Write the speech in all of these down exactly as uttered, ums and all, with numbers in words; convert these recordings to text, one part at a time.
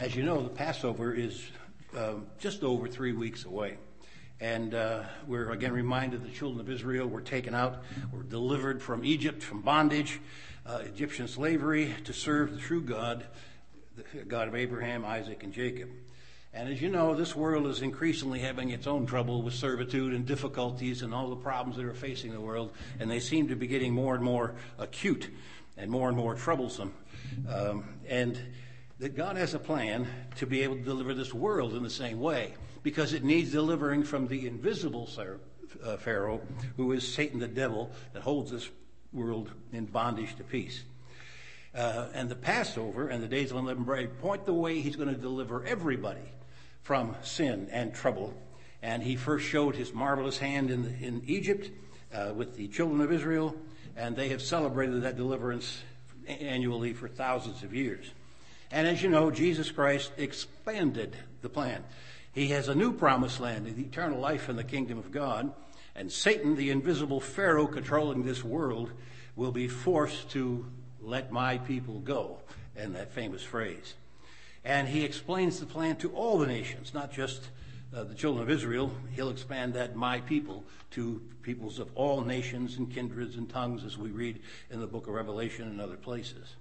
As you know, the Passover is uh, just over three weeks away. And uh, we're again reminded the children of Israel were taken out, were delivered from Egypt, from bondage, uh, Egyptian slavery, to serve the true God, the God of Abraham, Isaac, and Jacob. And as you know, this world is increasingly having its own trouble with servitude and difficulties and all the problems that are facing the world, and they seem to be getting more and more acute and more and more troublesome. Um, and that God has a plan to be able to deliver this world in the same way, because it needs delivering from the invisible Pharaoh, who is Satan the devil, that holds this world in bondage to peace. Uh, and the Passover and the days of unleavened bread point the way he's going to deliver everybody from sin and trouble. And he first showed his marvelous hand in, the, in Egypt uh, with the children of Israel, and they have celebrated that deliverance annually for thousands of years. And as you know, Jesus Christ expanded the plan. He has a new promised land, the eternal life in the kingdom of God. And Satan, the invisible Pharaoh controlling this world, will be forced to let my people go, in that famous phrase. And he explains the plan to all the nations, not just uh, the children of Israel. He'll expand that my people to peoples of all nations and kindreds and tongues, as we read in the book of Revelation and other places.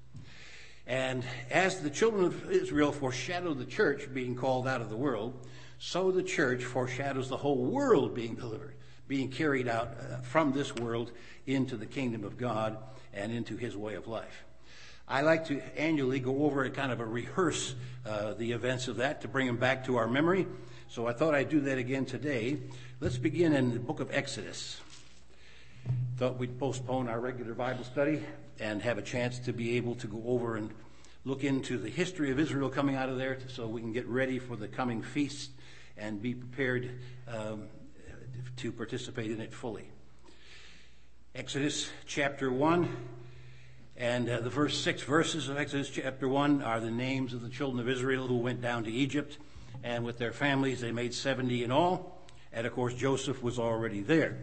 And as the children of Israel foreshadow the church being called out of the world, so the church foreshadows the whole world being delivered, being carried out uh, from this world into the kingdom of God and into his way of life. I like to annually go over and kind of a rehearse uh, the events of that to bring them back to our memory. So I thought I'd do that again today. Let's begin in the book of Exodus. Thought we'd postpone our regular Bible study and have a chance to be able to go over and look into the history of Israel coming out of there so we can get ready for the coming feast and be prepared um, to participate in it fully. Exodus chapter one, and uh, the first six verses of Exodus chapter one are the names of the children of Israel who went down to Egypt, and with their families they made seventy in all, and of course Joseph was already there.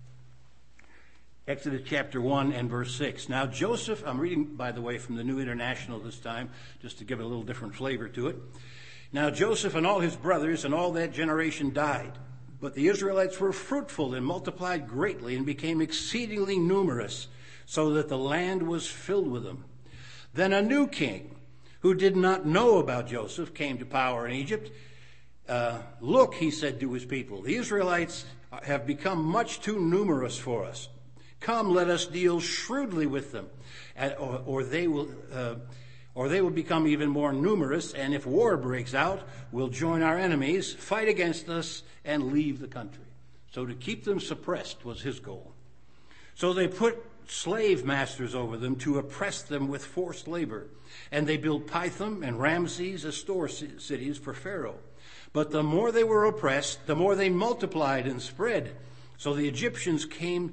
Exodus chapter one and verse six. Now Joseph, I'm reading, by the way, from the New International this time, just to give it a little different flavor to it. Now Joseph and all his brothers and all that generation died, but the Israelites were fruitful and multiplied greatly and became exceedingly numerous, so that the land was filled with them. Then a new king, who did not know about Joseph, came to power in Egypt. Uh, Look, he said to his people, the Israelites have become much too numerous for us. Come, let us deal shrewdly with them, or, or they will, uh, or they will become even more numerous. And if war breaks out, we'll join our enemies, fight against us, and leave the country. So to keep them suppressed was his goal. So they put slave masters over them to oppress them with forced labor, and they built Pithom and Ramses as store cities for Pharaoh. But the more they were oppressed, the more they multiplied and spread. So the Egyptians came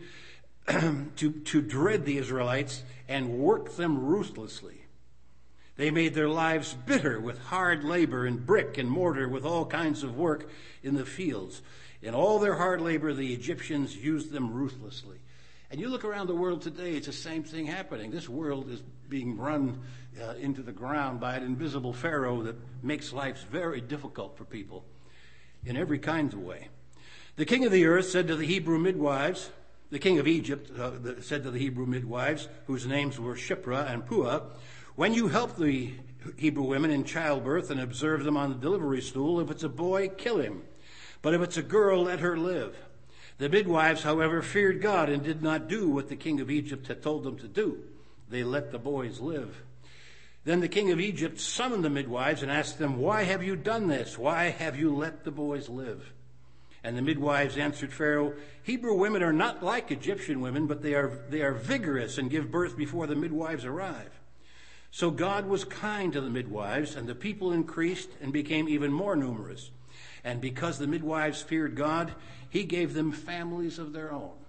to, to dread the Israelites and work them ruthlessly. They made their lives bitter with hard labor and brick and mortar, with all kinds of work in the fields. In all their hard labor, the Egyptians used them ruthlessly. And you look around the world today, it's the same thing happening. This world is being run uh, into the ground by an invisible Pharaoh that makes life very difficult for people in every kind of way. The king of the earth said to the Hebrew midwives, The king of Egypt uh, said to the Hebrew midwives, whose names were Shiphrah and Puah, when you help the Hebrew women in childbirth and observe them on the delivery stool, if it's a boy, kill him. But if it's a girl, let her live. The midwives, however, feared God and did not do what the king of Egypt had told them to do. They let the boys live. Then the king of Egypt summoned the midwives and asked them, Why have you done this? Why have you let the boys live? And the midwives answered Pharaoh, Hebrew women are not like Egyptian women, but they are, they are vigorous and give birth before the midwives arrive. So God was kind to the midwives, and the people increased and became even more numerous. And because the midwives feared God, he gave them families of their own.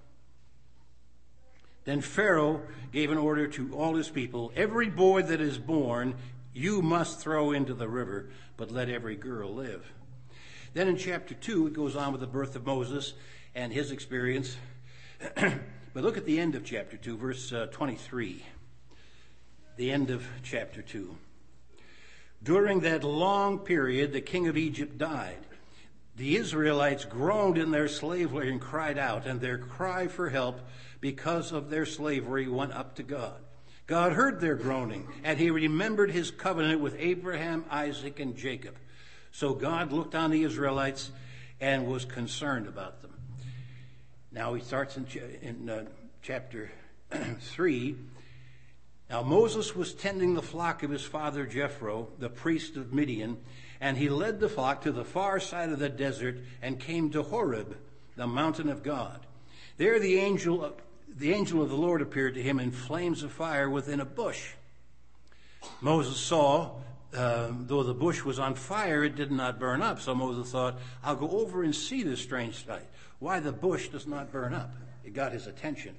Then Pharaoh gave an order to all his people, Every boy that is born you must throw into the river, but let every girl live. Then in chapter two, it goes on with the birth of Moses and his experience. But look at the end of chapter two, verse uh, twenty-three. The end of chapter two. During that long period, the king of Egypt died. The Israelites groaned in their slavery and cried out, and their cry for help because of their slavery went up to God. God heard their groaning, and he remembered his covenant with Abraham, Isaac, and Jacob. So God looked on the Israelites and was concerned about them. Now he starts in, in uh, chapter three. Now Moses was tending the flock of his father Jethro, the priest of Midian, and he led the flock to the far side of the desert and came to Horeb, the mountain of God. There the angel of, the angel of the Lord appeared to him in flames of fire within a bush. Moses saw, uh, though the bush was on fire, it did not burn up. So Moses thought, I'll go over and see this strange sight, why the bush does not burn up. It got his attention.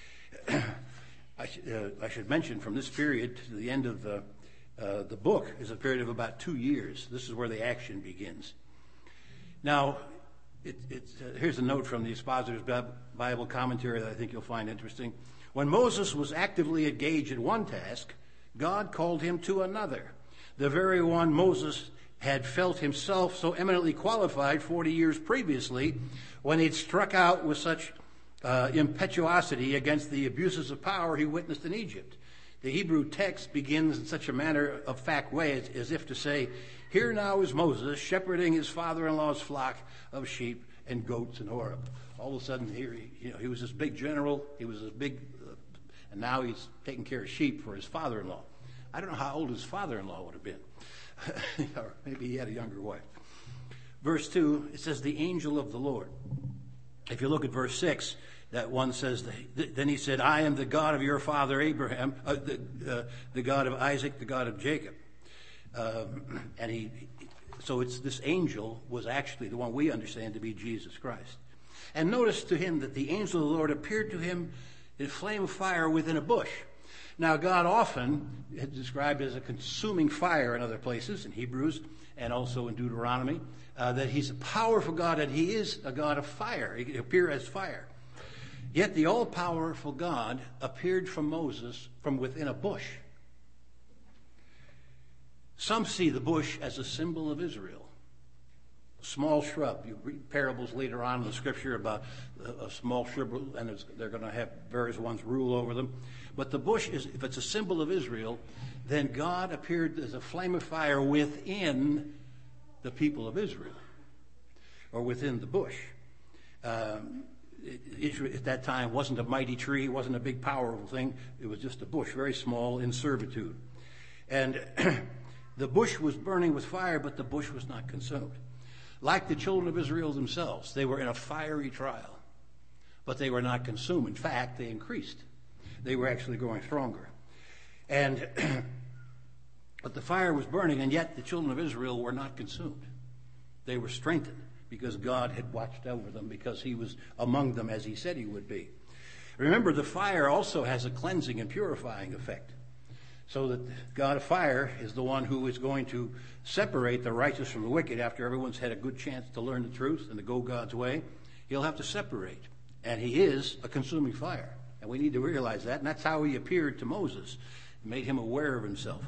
I, sh- uh, I should mention from this period to the end of the, uh, the book is a period of about two years. This is where the action begins. Now, it, it's, uh, here's a note from the Expositor's Bible commentary that I think you'll find interesting. When Moses was actively engaged in one task, God called him to another, the very one Moses had felt himself so eminently qualified forty years previously when he'd struck out with such Uh, impetuosity against the abuses of power he witnessed in Egypt. The Hebrew text begins in such a matter of fact way as, as if to say, here now is Moses shepherding his father-in-law's flock of sheep and goats in Horeb. All of a sudden, here, he, you know, he was this big general, he was this big, uh, and now he's taking care of sheep for his father-in-law. I don't know how old his father-in-law would have been. Or maybe he had a younger wife. Verse two, it says, the angel of the Lord. If you look at verse six, that one says, then he said, I am the God of your father Abraham, uh, the, uh, the God of Isaac, the God of Jacob. Um, and he, so it's this angel was actually the one we understand to be Jesus Christ. And notice to him that the angel of the Lord appeared to him in a flame of fire within a bush. Now, God often is described as a consuming fire in other places, in Hebrews and also in Deuteronomy, uh, that he's a powerful God and he is a God of fire. He can appear as fire. Yet the all-powerful God appeared from Moses from within a bush. Some see the bush as a symbol of Israel. A small shrub. You read parables later on in the scripture about a, a small shrub, and it's, they're going to have various ones rule over them. But the bush, is, if it's a symbol of Israel, then God appeared as a flame of fire within the people of Israel, or within the bush. Um, Israel at that time wasn't a mighty tree, wasn't a big powerful thing. It was just a bush, very small, in servitude. And the bush was burning with fire, but the bush was not consumed. Like the children of Israel themselves, they were in a fiery trial, but they were not consumed. In fact, they increased. They were actually growing stronger. And but the fire was burning, and yet the children of Israel were not consumed. They were strengthened because God had watched over them, because he was among them as he said he would be. Remember, the fire also has a cleansing and purifying effect. So that God of fire is the one who is going to separate the righteous from the wicked after everyone's had a good chance to learn the truth and to go God's way. He'll have to separate. And he is a consuming fire. And we need to realize that. And that's how he appeared to Moses. It made him aware of himself.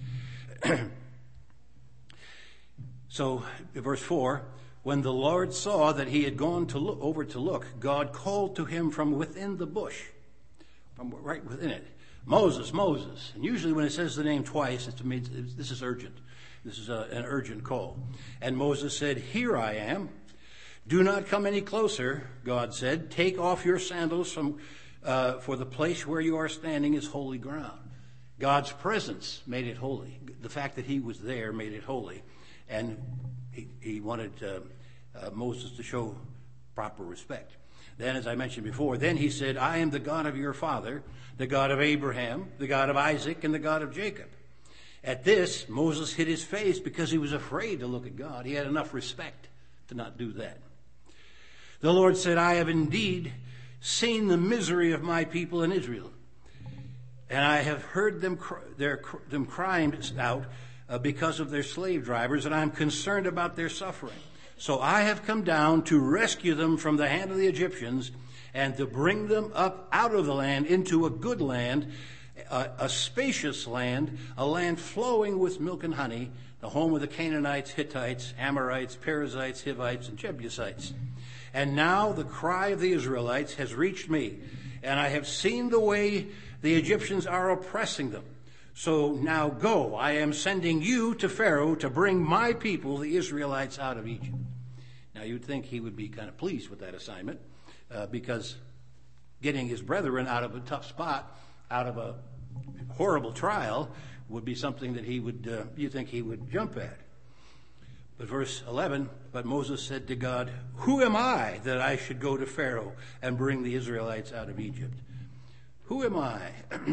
So, verse four, when the Lord saw that he had gone to look, over to look, God called to him from within the bush, from right within it, Moses, Moses. And usually when it says the name twice, it means this is urgent. This is a, an urgent call. And Moses said, here I am. Do not come any closer, God said. Take off your sandals from, uh, for the place where you are standing is holy ground. God's presence made it holy. The fact that he was there made it holy. And he, he wanted uh, uh, Moses to show proper respect. Then, as I mentioned before, then he said, I am the God of your father, the God of Abraham, the God of Isaac, and the God of Jacob. At this, Moses hid his face because he was afraid to look at God. He had enough respect to not do that. The Lord said, I have indeed seen the misery of my people in Israel, and I have heard them, cry, their, them crying out uh, because of their slave drivers, and I am concerned about their suffering. So I have come down to rescue them from the hand of the Egyptians and to bring them up out of the land into a good land, a, a spacious land, a land flowing with milk and honey, the home of the Canaanites, Hittites, Amorites, Perizzites, Hivites, and Jebusites. And now the cry of the Israelites has reached me, and I have seen the way the Egyptians are oppressing them. So now go, I am sending you to Pharaoh to bring my people, the Israelites, out of Egypt. Now you'd think he would be kind of pleased with that assignment, uh, because getting his brethren out of a tough spot, out of a horrible trial, would be something that he would, uh, you think he would jump at. But verse eleven, but Moses said to God, who am I that I should go to Pharaoh and bring the Israelites out of Egypt? Who am I?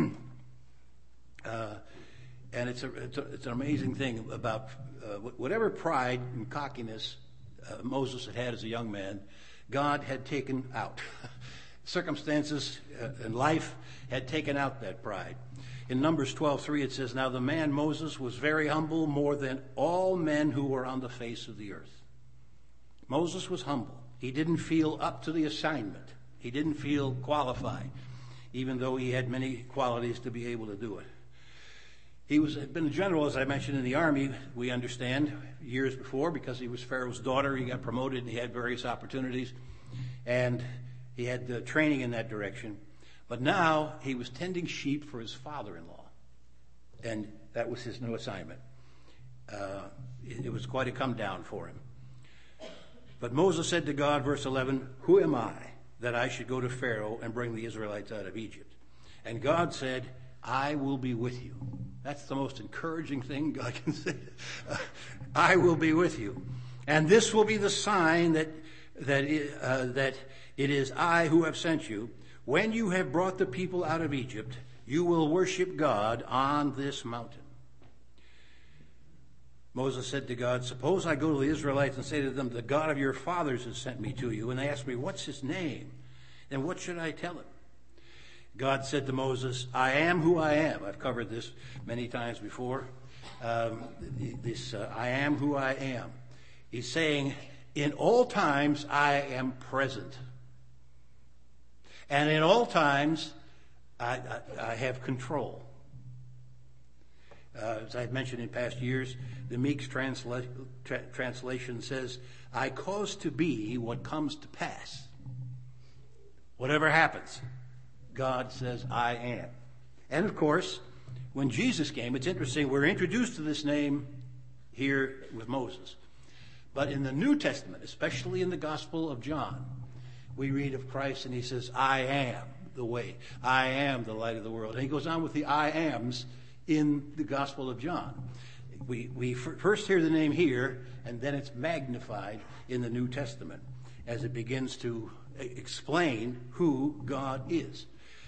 uh, and it's, a, it's, a, it's an amazing thing about uh, whatever pride and cockiness uh, Moses had had as a young man, God had taken out. Circumstances uh, in life had taken out that pride. In Numbers twelve three, it says, now the man Moses was very humble, more than all men who were on the face of the earth. Moses was humble. He didn't feel up to the assignment. He didn't feel qualified, even though he had many qualities to be able to do it. He was had been a general, as I mentioned, in the army, we understand, years before, because he was Pharaoh's daughter. He got promoted, and he had various opportunities, and he had uh, training in that direction. But now he was tending sheep for his father-in-law, and that was his new assignment. Uh, it, it was quite a come down for him. But Moses said to God, verse eleven, who am I that I should go to Pharaoh and bring the Israelites out of Egypt? And God said, I will be with you. That's the most encouraging thing God can say. Uh, I will be with you. And this will be the sign that, that, uh, that it is I who have sent you. When you have brought the people out of Egypt, you will worship God on this mountain. Moses said to God, suppose I go to the Israelites and say to them, the God of your fathers has sent me to you. And they ask me, what's his name? Then what should I tell him? God said to Moses, I am who I am. I've covered this many times before. Um, this uh, I am who I am. He's saying, in all times I am present. And in all times, I, I, I have control. Uh, as I've mentioned in past years, the Meeks transla- tra- translation says, I cause to be what comes to pass. Whatever happens, God says, I am. And of course, when Jesus came, it's interesting, we're introduced to this name here with Moses. But in the New Testament, especially in the Gospel of John, we read of Christ and he says, I am the way. I am the light of the world. And he goes on with the I ams in the Gospel of John. We, we f- first hear the name here, and then it's magnified in the New Testament as it begins to explain who God is.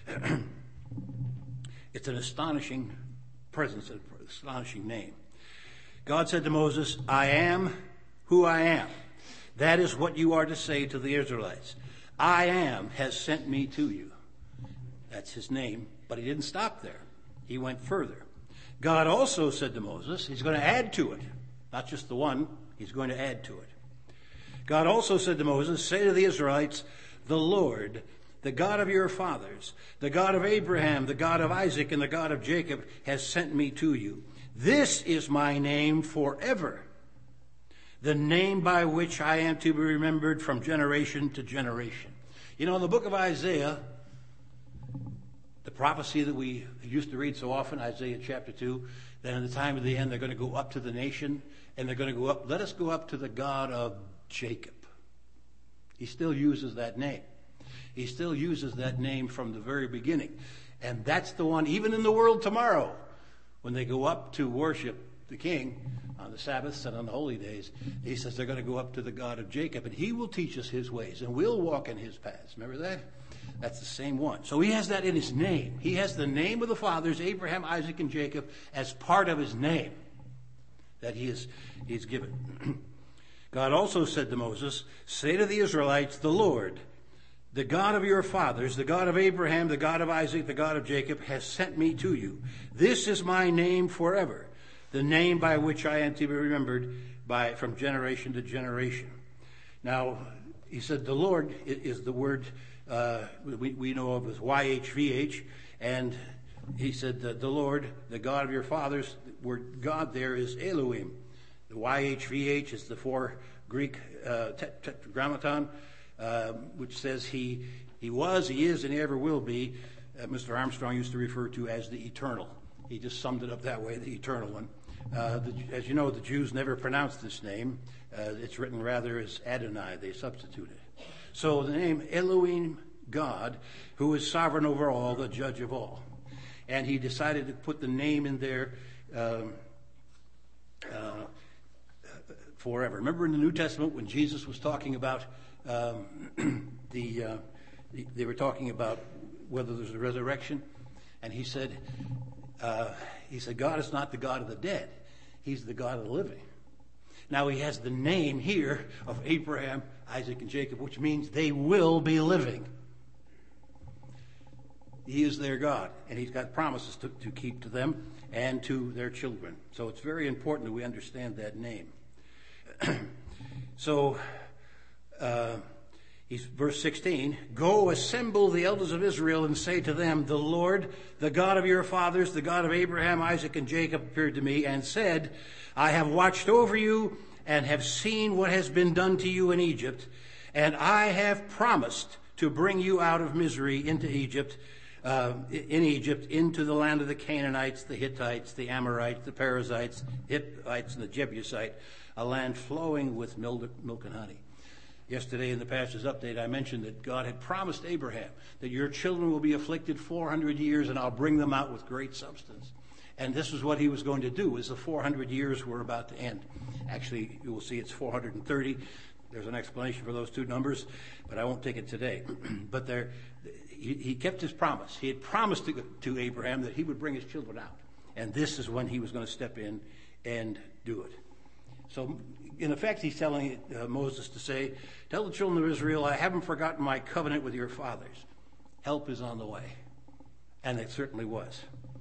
It's an astonishing presence, an astonishing name. God said to Moses, I am who I am. That is what you are to say to the Israelites. I am has sent me to you. That's his name, but he didn't stop there. He went further. God also said to Moses, he's going to add to it. Not just the one, he's going to add to it. God also said to Moses, say to the Israelites, the Lord, the God of your fathers, the God of Abraham, the God of Isaac, and the God of Jacob has sent me to you. This is my name forever, the name by which I am to be remembered from generation to generation. You know, in the book of Isaiah, the prophecy that we used to read so often, Isaiah chapter two, that in the time of the end they're going to go up to the nation, and they're going to go up, let us go up to the God of Jacob. He still uses that name. He still uses that name from the very beginning. And that's the one, even in the world tomorrow, when they go up to worship the King on the Sabbaths and on the holy days, he says they're going to go up to the God of Jacob, and he will teach us his ways, and we'll walk in his paths. Remember that? That's the same one. So he has that in his name. He has the name of the fathers, Abraham, Isaac, and Jacob, as part of his name that he is he's given. God also said to Moses, say to the Israelites, the Lord, the God of your fathers, the God of Abraham, the God of Isaac, the God of Jacob, has sent me to you. This is my name forever, the name by which I am to be remembered by from generation to generation. Now, he said the Lord is the word uh, we, we know of as Y H V H, and he said, the, the Lord, the God of your fathers, the word God there is Elohim. The Y H V H is the four Greek uh, tetragrammaton, uh, which says he he was, he is, and he ever will be. Uh, Mister Armstrong used to refer to as the eternal. He just summed it up that way, the eternal one. Uh, the, as you know, the Jews never pronounced this name. Uh, it's written rather as Adonai. They substitute it. So the name Elohim, God, who is sovereign over all, the judge of all. And he decided to put the name in there um, uh, forever. Remember in the New Testament when Jesus was talking about um, the, uh, the, they were talking about whether there's a resurrection, and he said, uh, he said, God is not the God of the dead. He's the God of the living. Now he has the name here of Abraham, Isaac, and Jacob, which means they will be living. He is their God, and he's got promises to, to keep to them and to their children. So it's very important that we understand that name. so, uh, he's, verse sixteen, go assemble the elders of Israel and say to them, the Lord, the God of your fathers, the God of Abraham, Isaac, and Jacob appeared to me and said, I have watched over you and have seen what has been done to you in Egypt, and I have promised to bring you out of misery into Egypt, uh, in Egypt, into the land of the Canaanites, the Hittites, the Amorites, the Perizzites, Hittites, and the Jebusite, a land flowing with milk and honey. Yesterday in the pastor's update, I mentioned that God had promised Abraham that your children will be afflicted four hundred years and I'll bring them out with great substance. And this is what he was going to do, as the four hundred years were about to end. Actually, you will see it's four hundred thirty. There's an explanation for those two numbers, but I won't take it today. but there, he, he kept his promise. He had promised to, to Abraham that he would bring his children out. And this is when he was going to step in and do it. So, in effect, he's telling uh, Moses to say, tell the children of Israel, I haven't forgotten my covenant with your fathers. Help is on the way. And it certainly was.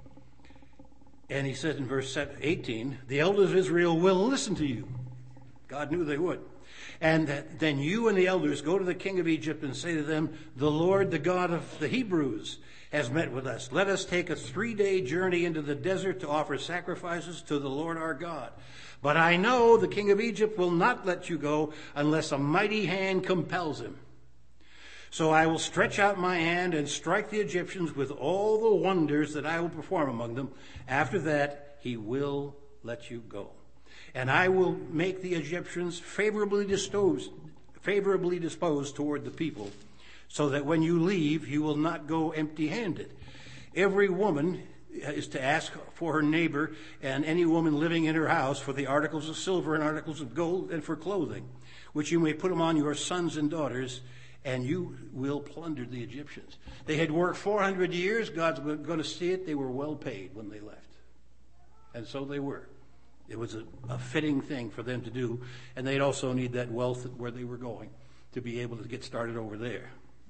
And he said in verse eighteen, the elders of Israel will listen to you. God knew they would. And that then you and the elders go to the king of Egypt and say to them, the Lord, the God of the Hebrews, has met with us. Let us take a three-day journey into the desert to offer sacrifices to the Lord our God. But I know the king of Egypt will not let you go unless a mighty hand compels him. So I will stretch out my hand and strike the Egyptians with all the wonders that I will perform among them. After that, he will let you go. And I will make the Egyptians favorably disposed, favorably disposed toward the people, so that when you leave, you will not go empty-handed. Every woman is to ask for her neighbor and any woman living in her house for the articles of silver and articles of gold and for clothing, which you may put them on your sons and daughters, and you will plunder the Egyptians. They had worked four hundred years. God's going to see it. They were well paid when they left. And so they were. It was a, a fitting thing for them to do. And they'd also need that wealth where they were going to be able to get started over there.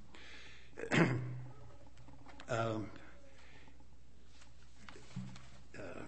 um, uh,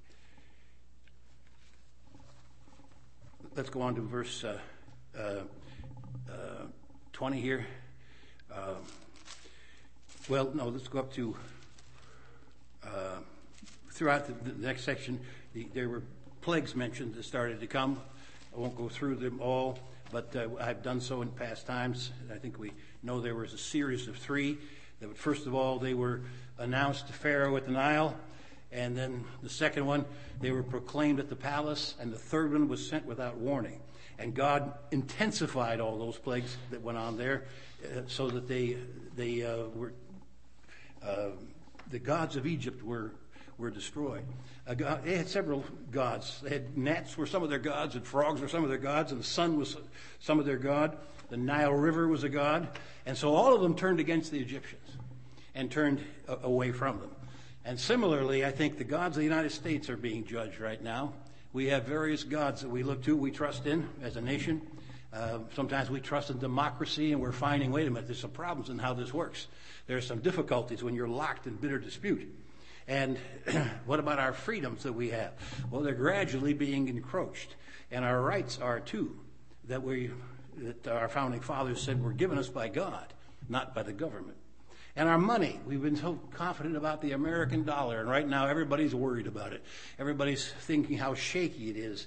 let's go on to verse uh, uh, uh, twenty here. Uh, well, no, let's go up to uh, throughout the, the next section. The, there were plagues mentioned that started to come. I won't go through them all, but uh, I've done so in past times. I think we know there was a series of three. That first of all, they were announced to Pharaoh at the Nile, and then the second one, they were proclaimed at the palace, and the third one was sent without warning. And God intensified all those plagues that went on there, uh, so that they they uh, were uh, the gods of Egypt were were destroyed. Uh, God, they had several gods. They had gnats were some of their gods, and frogs were some of their gods, and the sun was some of their god. The Nile River was a god. And so all of them turned against the Egyptians and turned uh, away from them. And similarly, I think the gods of the United States are being judged right now. We have various gods that we look to, we trust in as a nation. Uh, sometimes we trust in democracy, and we're finding, wait a minute, there's some problems in how this works. There's some difficulties when you're locked in bitter dispute. And what about our freedoms that we have? Well, they're gradually being encroached. And our rights are, too, that we that our founding fathers said were given us by God, not by the government. And our money, we've been so confident about the American dollar, and right now everybody's worried about it. Everybody's thinking how shaky it is.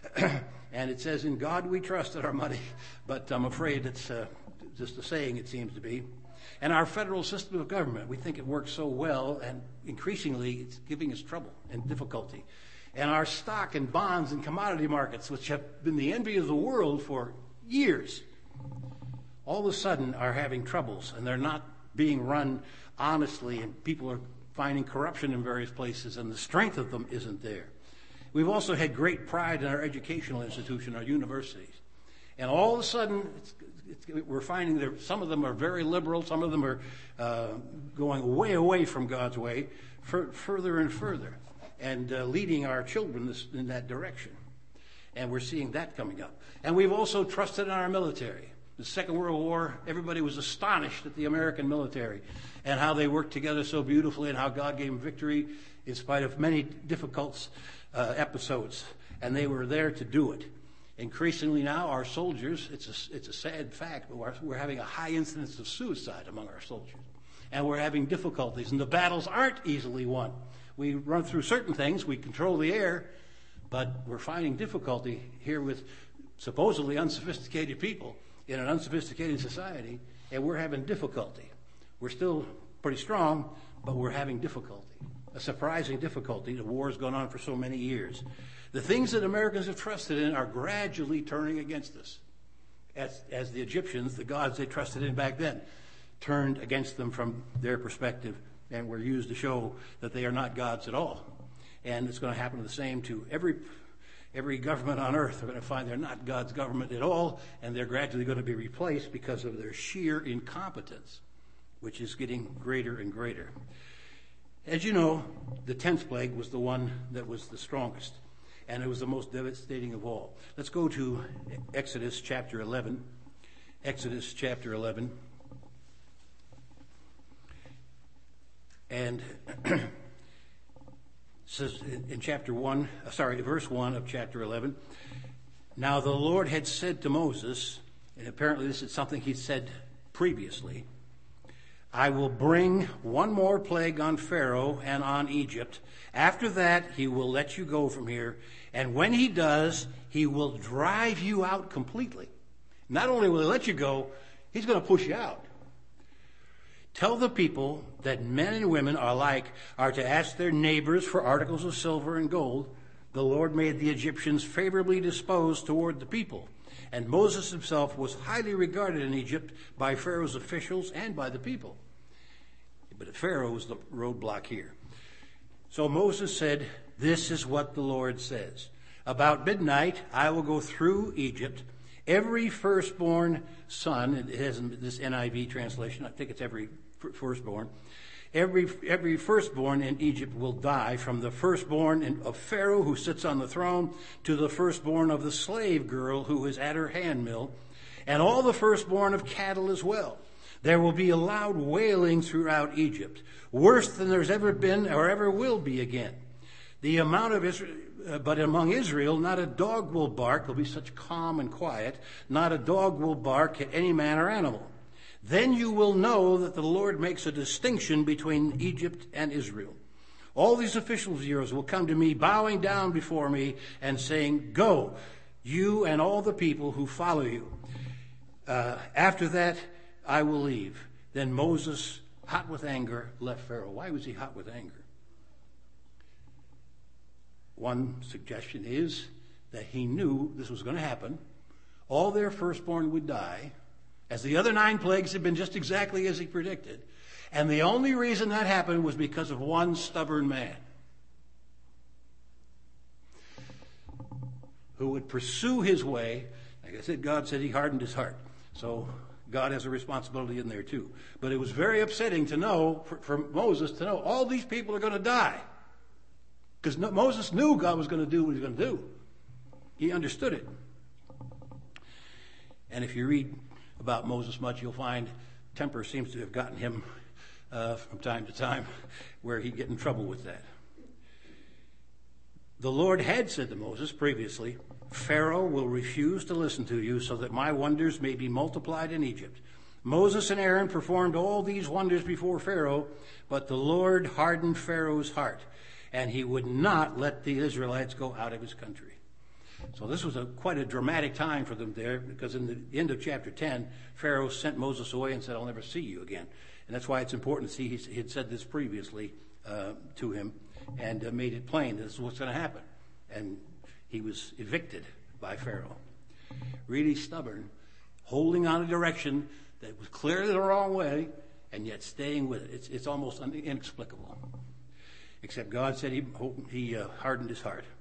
And it says, in God we trust in our money, but I'm afraid it's uh, just a saying, it seems to be. And our federal system of government, we think it works so well, and increasingly it's giving us trouble and difficulty. And our stock and bonds and commodity markets, which have been the envy of the world for years, all of a sudden are having troubles, and they're not being run honestly, and people are finding corruption in various places, and the strength of them isn't there. We've also had great pride in our educational institution, our universities. And all of a sudden, it's, it's, we're finding that some of them are very liberal, some of them are uh, going way away from God's way, f- further and further, and uh, leading our children this, in that direction. And we're seeing that coming up. And we've also trusted in our military. The Second World War, everybody was astonished at the American military and how they worked together so beautifully and how God gave them victory in spite of many difficult uh, episodes. And they were there to do it. Increasingly now, our soldiers, it's a, it's a sad fact, but we're, we're having a high incidence of suicide among our soldiers. And we're having difficulties. And the battles aren't easily won. We run through certain things. We control the air. But we're finding difficulty here with supposedly unsophisticated people in an unsophisticated society, and we're having difficulty. We're still pretty strong, but we're having difficulty, a surprising difficulty. The war has gone on for so many years. The things that Americans have trusted in are gradually turning against us, as, as the Egyptians, the gods they trusted in back then, turned against them from their perspective and were used to show that they are not gods at all. And it's going to happen the same to every Every government on earth. They're going to find they're not God's government at all, and they're gradually going to be replaced because of their sheer incompetence, which is getting greater and greater. As you know, the tenth plague was the one that was the strongest, and it was the most devastating of all. Let's go to Exodus chapter eleven. Exodus chapter eleven. And says in chapter one, sorry, verse one of chapter eleven, now the Lord had said to Moses, and apparently this is something he said previously, I will bring one more plague on Pharaoh and on Egypt. After that, he will let you go from here. And when he does, he will drive you out completely. Not only will he let you go, he's going to push you out. Tell the people that men and women alike are to ask their neighbors for articles of silver and gold. The Lord made the Egyptians favorably disposed toward the people. And Moses himself was highly regarded in Egypt by Pharaoh's officials and by the people. But Pharaoh was the roadblock here. So Moses said, this is what the Lord says. About midnight, I will go through Egypt. Every firstborn son, it has this N I V translation, I think it's every firstborn, every every firstborn in Egypt will die, from the firstborn in, of Pharaoh who sits on the throne to the firstborn of the slave girl who is at her handmill, and all the firstborn of cattle as well. There will be a loud wailing throughout Egypt, worse than there's ever been or ever will be again. The amount of Israel, uh, but among Israel, not a dog will bark. There'll be such calm and quiet. Not a dog will bark at any man or animal. Then you will know that the Lord makes a distinction between Egypt and Israel. All these officials of yours will come to me, bowing down before me and saying, go, you and all the people who follow you. Uh, after that, I will leave. Then Moses, hot with anger, left Pharaoh. Why was he hot with anger? One suggestion is that he knew this was going to happen. All their firstborn would die, as the other nine plagues had been just exactly as he predicted. And the only reason that happened was because of one stubborn man who would pursue his way. Like I said, God said he hardened his heart. So God has a responsibility in there too. But it was very upsetting to know, for, for Moses to know, all these people are going to die. Because no, Moses knew God was going to do what he was going to do. He understood it. And if you read about Moses much, you'll find temper seems to have gotten him uh, from time to time, where he'd get in trouble with that. The Lord had said to Moses previously, Pharaoh will refuse to listen to you so that my wonders may be multiplied in Egypt. Moses and Aaron performed all these wonders before Pharaoh, but the Lord hardened Pharaoh's heart, and he would not let the Israelites go out of his country. So this was a, quite a dramatic time for them there, because in the end of chapter ten, Pharaoh sent Moses away and said, I'll never see you again. And that's why it's important to see he had said this previously uh, to him and uh, made it plain this is what's going to happen. And he was evicted by Pharaoh. Really stubborn, holding on a direction that was clearly the wrong way, and yet staying with it. It's, it's almost inexplicable. Except God said he, he uh, hardened his heart.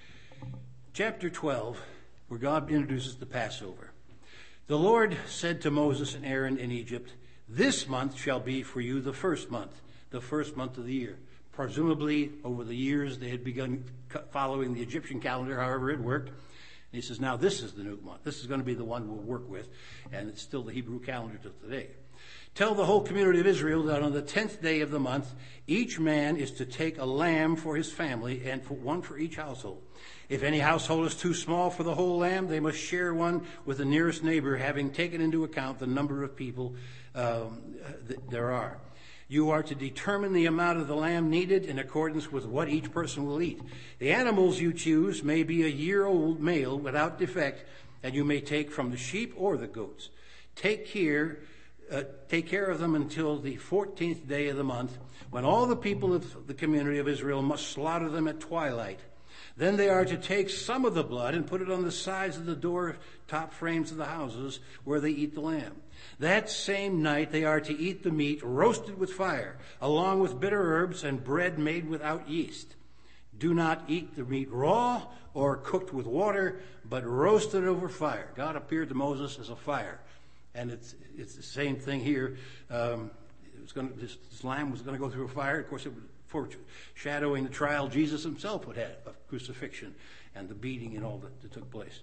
Chapter twelve, where God introduces the Passover. The Lord said to Moses and Aaron in Egypt, this month shall be for you the first month, the first month of the year. Presumably, over the years, they had begun following the Egyptian calendar, however it worked. And he says, now this is the new month. This is going to be the one we'll work with. And it's still the Hebrew calendar to today. Tell the whole community of Israel that on the tenth day of the month, each man is to take a lamb for his family and for one for each household. If any household is too small for the whole lamb, they must share one with the nearest neighbor, having taken into account the number of people um, th- there are. You are to determine the amount of the lamb needed in accordance with what each person will eat. The animals you choose may be a year-old male without defect, and you may take from the sheep or the goats. Take care, uh, take care of them until the fourteenth day of the month, when all the people of the community of Israel must slaughter them at twilight. Then they are to take some of the blood and put it on the sides of the door top frames of the houses where they eat the lamb. That same night they are to eat the meat roasted with fire, along with bitter herbs and bread made without yeast. Do not eat the meat raw or cooked with water, but roasted over fire. God appeared to Moses as a fire. And it's it's the same thing here. Um, it was going to, this, this lamb was going to go through a fire. Of course, it was foreshadowing the trial Jesus himself would have of crucifixion and the beating and all that, that took place.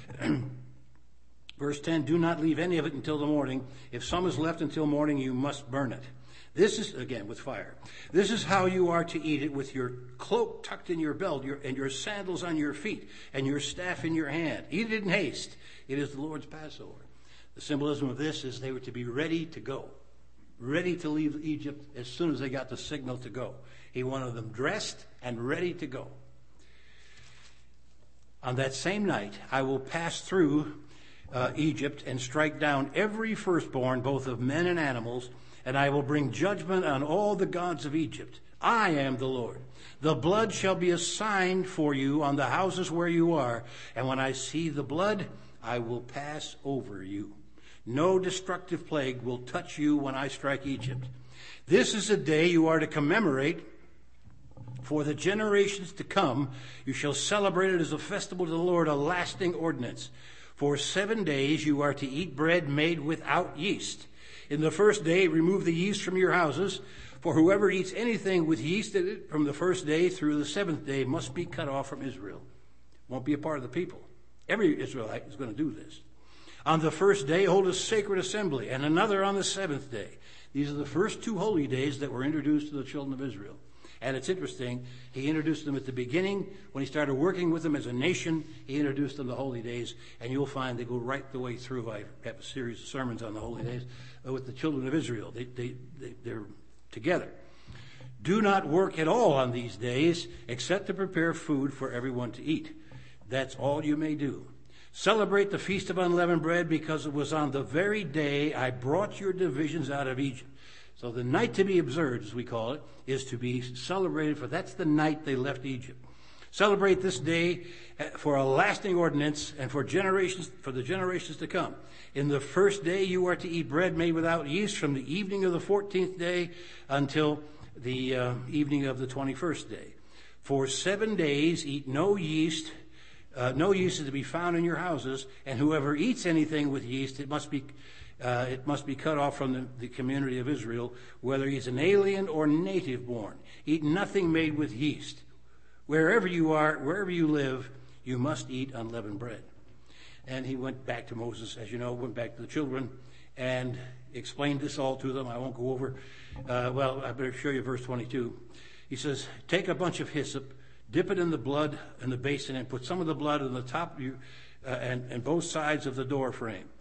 Verse ten, do not leave any of it until the morning. If some is left until morning, you must burn it. This is, again, with fire. This is how you are to eat it, with your cloak tucked in your belt your, and your sandals on your feet and your staff in your hand. Eat it in haste. It is the Lord's Passover. The symbolism of this is they were to be ready to go, ready to leave Egypt as soon as they got the signal to go. He wanted them dressed and ready to go. On that same night, I will pass through uh, Egypt and strike down every firstborn, both of men and animals, and I will bring judgment on all the gods of Egypt. I am the Lord. The blood shall be a sign for you on the houses where you are, and when I see the blood, I will pass over you. No destructive plague will touch you when I strike Egypt. This is a day you are to commemorate. For the generations to come, you shall celebrate it as a festival to the Lord, a lasting ordinance. For seven days you are to eat bread made without yeast. In the first day, remove the yeast from your houses. For whoever eats anything with yeast in it from the first day through the seventh day must be cut off from Israel. Won't be a part of the people. Every Israelite is going to do this. On the first day, hold a sacred assembly, and another on the seventh day. These are the first two holy days that were introduced to the children of Israel. And it's interesting, he introduced them at the beginning. When he started working with them as a nation, he introduced them to holy days. And you'll find they go right the way through. I have a series of sermons on the holy days with the children of Israel. They, they, they, they're together. Do not work at all on these days, except to prepare food for everyone to eat. That's all you may do. Celebrate the Feast of Unleavened Bread, because it was on the very day I brought your divisions out of Egypt. So the night to be observed, as we call it, is to be celebrated, for that's the night they left Egypt. Celebrate this day for a lasting ordinance and for generations, for the generations to come. In the first day you are to eat bread made without yeast from the evening of the fourteenth day until the uh, evening of the twenty-first day. For seven days eat no yeast. Uh, no yeast is to be found in your houses, and whoever eats anything with yeast, it must be uh, it must be cut off from the, the community of Israel, whether he's an alien or native born. Eat nothing made with yeast. Wherever you are, wherever you live, you must eat unleavened bread. And he went back to Moses, as you know, went back to the children and explained this all to them. I won't go over. Uh, well, I better show you verse twenty-two. He says, take a bunch of hyssop, dip it in the blood in the basin, and put some of the blood on the top of you, uh, and, and both sides of the door frame.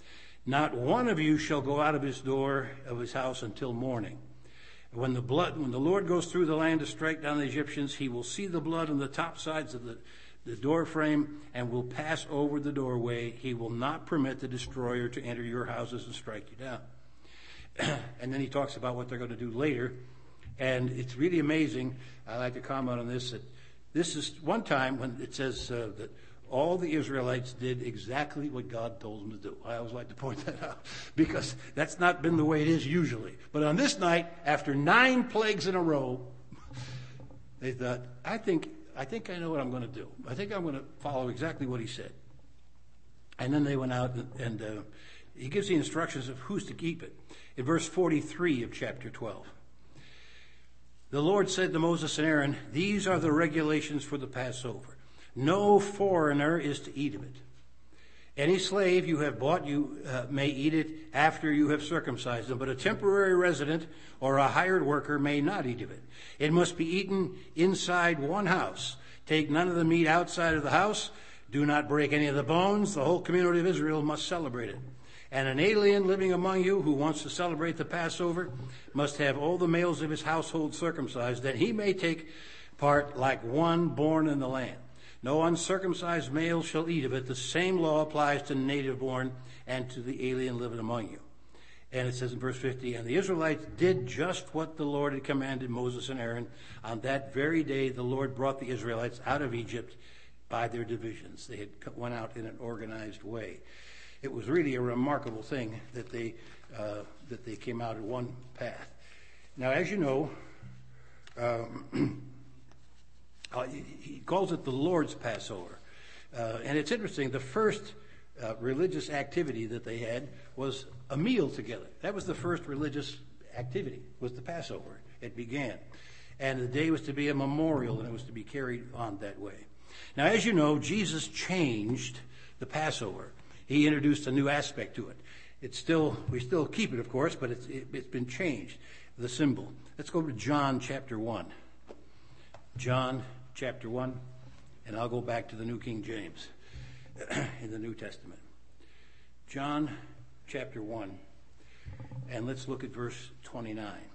Not one of you shall go out of his door of his house until morning. When the blood, when the Lord goes through the land to strike down the Egyptians, he will see the blood on the top sides of the, the door frame and will pass over the doorway. He will not permit the destroyer to enter your houses and strike you down. And then he talks about what they're going to do later. And it's really amazing. I like to comment on this. That this is one time when it says uh, that all the Israelites did exactly what God told them to do. I always like to point that out because that's not been the way it is usually. But on this night, after nine plagues in a row, they thought, I think I think I know what I'm going to do. I think I'm going to follow exactly what he said. And then they went out and, and uh, he gives the instructions of who's to keep it. In verse forty-three of chapter twelve. The Lord said to Moses and Aaron, these are the regulations for the Passover. No foreigner is to eat of it. Any slave you have bought, you uh, may eat it after you have circumcised them, but a temporary resident or a hired worker may not eat of it. It must be eaten inside one house. Take none of the meat outside of the house. Do not break any of the bones. The whole community of Israel must celebrate it. And an alien living among you who wants to celebrate the Passover must have all the males of his household circumcised, that he may take part like one born in the land. No uncircumcised male shall eat of it. The same law applies to the native born and to the alien living among you. And it says in verse fifty, and the Israelites did just what the Lord had commanded Moses and Aaron. On that very day, the Lord brought the Israelites out of Egypt by their divisions. They had went out in an organized way. It was really a remarkable thing that they uh, that they came out in one path. Now, as you know, um, uh, he calls it the Lord's Passover. Uh, and it's interesting, the first uh, religious activity that they had was a meal together. That was the first religious activity, was the Passover. It began. And the day was to be a memorial, and it was to be carried on that way. Now, as you know, Jesus changed the Passover. He introduced a new aspect to it. It's still, we still keep it, of course, but it's, it, it's been changed, the symbol. Let's go to John chapter one. John chapter one, and I'll go back to the New King James in the New Testament. John chapter one, and let's look at verse twenty-nine.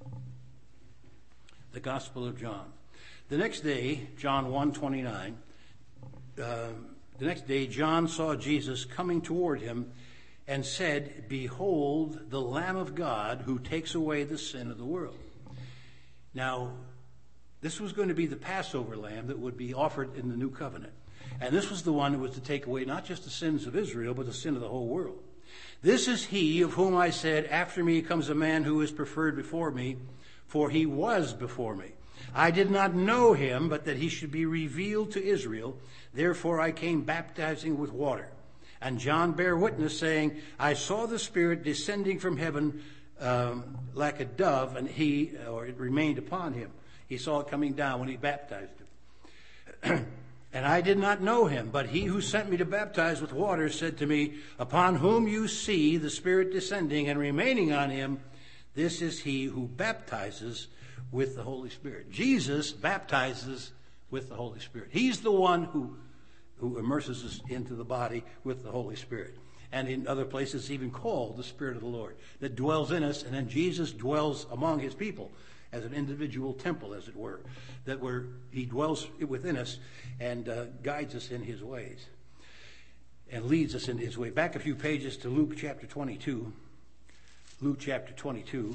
The Gospel of John. The next day, John one twenty-nine, uh, the next day John saw Jesus coming toward him and said, behold, the Lamb of God who takes away the sin of the world. Now, this was going to be the Passover lamb that would be offered in the new covenant. And this was the one that was to take away not just the sins of Israel, but the sin of the whole world. This is he of whom I said, after me comes a man who is preferred before me, for he was before me. I did not know him, but that he should be revealed to Israel. Therefore I came baptizing with water. And John bare witness, saying, I saw the Spirit descending from heaven um, like a dove, and he, or it remained upon him. He saw it coming down when he baptized him. And I did not know him, but he who sent me to baptize with water said to me, upon whom you see the Spirit descending and remaining on him, this is he who baptizes with the Holy Spirit. Jesus baptizes with the Holy Spirit. He's the one who, who immerses us into the body with the Holy Spirit. And in other places even called the Spirit of the Lord, that dwells in us, and then Jesus dwells among his people as an individual temple, as it were, that where he dwells within us and uh, guides us in his ways and leads us into his way. Back a few pages to Luke chapter twenty-two. Luke chapter twenty-two.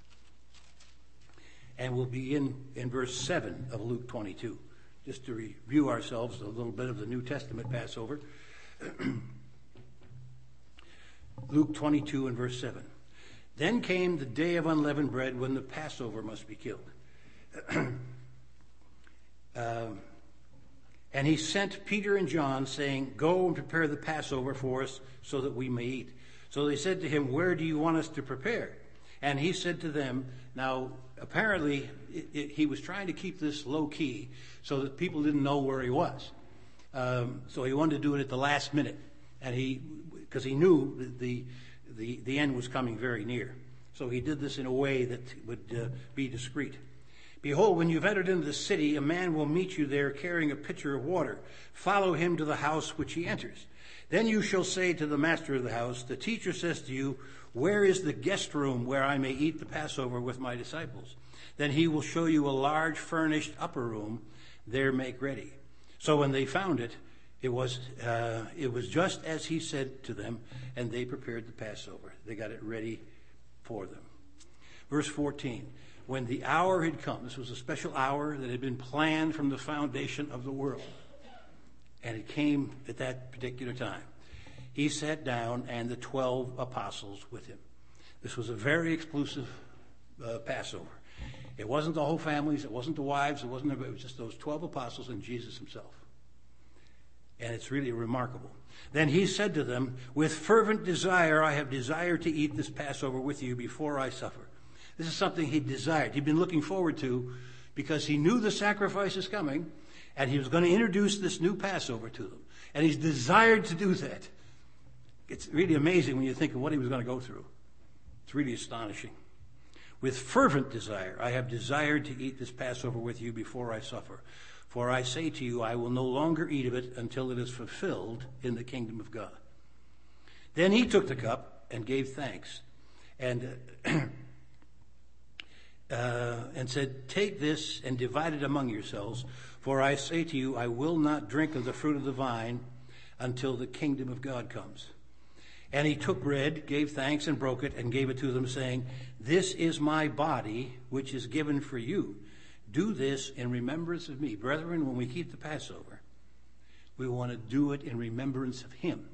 And we'll be in, in verse seven of Luke twenty-two, just to review ourselves a little bit of the New Testament Passover. Luke twenty-two and verse seven. Then came the day of unleavened bread, when the Passover must be killed. um, and he sent Peter and John, saying, go and prepare the Passover for us, so that we may eat. So they said to him, where do you want us to prepare? And he said to them, now apparently it, it, he was trying to keep this low key so that people didn't know where he was. Um, so he wanted to do it at the last minute, and he, because he knew that the The, the end was coming very near. So he did this in a way that would uh, be discreet. Behold, when you've entered into the city, a man will meet you there carrying a pitcher of water. Follow him to the house which he enters. Then you shall say to the master of the house, the teacher says to you, where is the guest room where I may eat the Passover with my disciples? Then he will show you a large furnished upper room. There make ready. So when they found it, it was uh, it was just as he said to them, and they prepared the Passover. They got it ready for them. Verse fourteen, when the hour had come, this was a special hour that had been planned from the foundation of the world. And it came at that particular time. He sat down and the twelve apostles with him. This was a very exclusive uh, Passover. It wasn't the whole families, it wasn't the wives, it wasn't everybody, it was just those twelve apostles and Jesus himself. And it's really remarkable. Then he said to them, with fervent desire I have desired to eat this Passover with you before I suffer. This is something he desired. He'd been looking forward to because he knew the sacrifice is coming and he was going to introduce this new Passover to them. And he's desired to do that. It's really amazing when you think of what he was going to go through. It's really astonishing. With fervent desire, I have desired to eat this Passover with you before I suffer. For I say to you, I will no longer eat of it until it is fulfilled in the kingdom of God. Then he took the cup and gave thanks and uh, uh, and said, take this and divide it among yourselves. For I say to you, I will not drink of the fruit of the vine until the kingdom of God comes. And he took bread, gave thanks, and broke it, and gave it to them, saying, this is my body, which is given for you. Do this in remembrance of me. Brethren, when we keep the Passover, we want to do it in remembrance of him.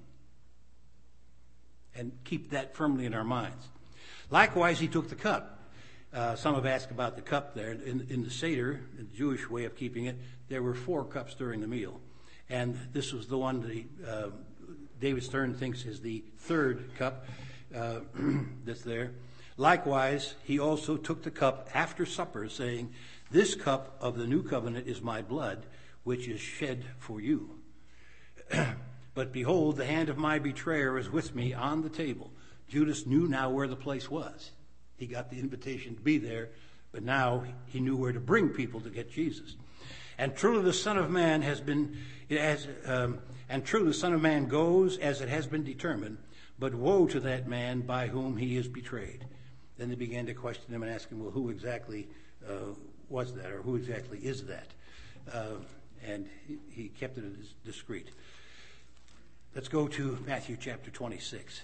And keep that firmly in our minds. Likewise, he took the cup. Uh, some have asked about the cup there. In, in the Seder, the Jewish way of keeping it, there were four cups during the meal. And this was the one that he, uh, David Stern thinks is the third cup uh, that's there. Likewise, he also took the cup after supper, saying, this cup of the new covenant is my blood, which is shed for you. But behold, the hand of my betrayer is with me on the table. Judas knew now where the place was. He got the invitation to be there, but now he knew where to bring people to get Jesus. And truly the Son of Man has been, as, um, and truly the Son of Man goes as it has been determined, but woe to that man by whom he is betrayed. Then they began to question him and ask him, well, who exactly uh, was that, or who exactly is that? Uh, and he, he kept it discreet. Let's go to Matthew chapter twenty-six.